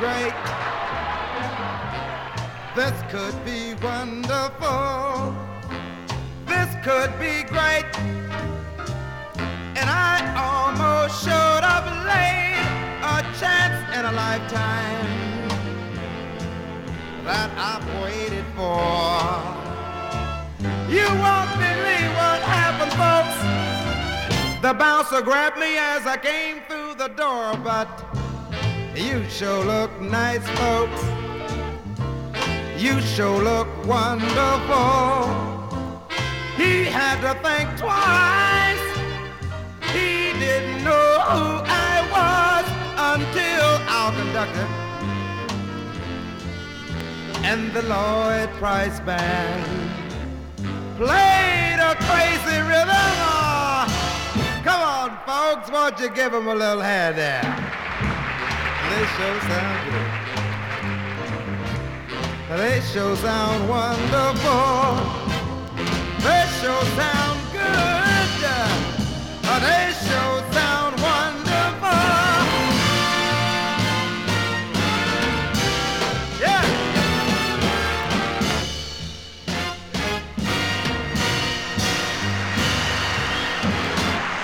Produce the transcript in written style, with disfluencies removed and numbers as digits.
great. This could be wonderful. This could be great. And I almost showed up late, a chance in a lifetime that I've waited for. You won't believe what happened, folks. The bouncer grabbed me as I came through the door, but you sure look nice, folks. You sure look wonderful. He had to think twice. He didn't know who I was until our conductor and the Lloyd Price Band played a crazy rhythm. Oh, come on, folks, won't you give him a little hand there? They sure sound good. They sure sound wonderful. They sure sound good. They sure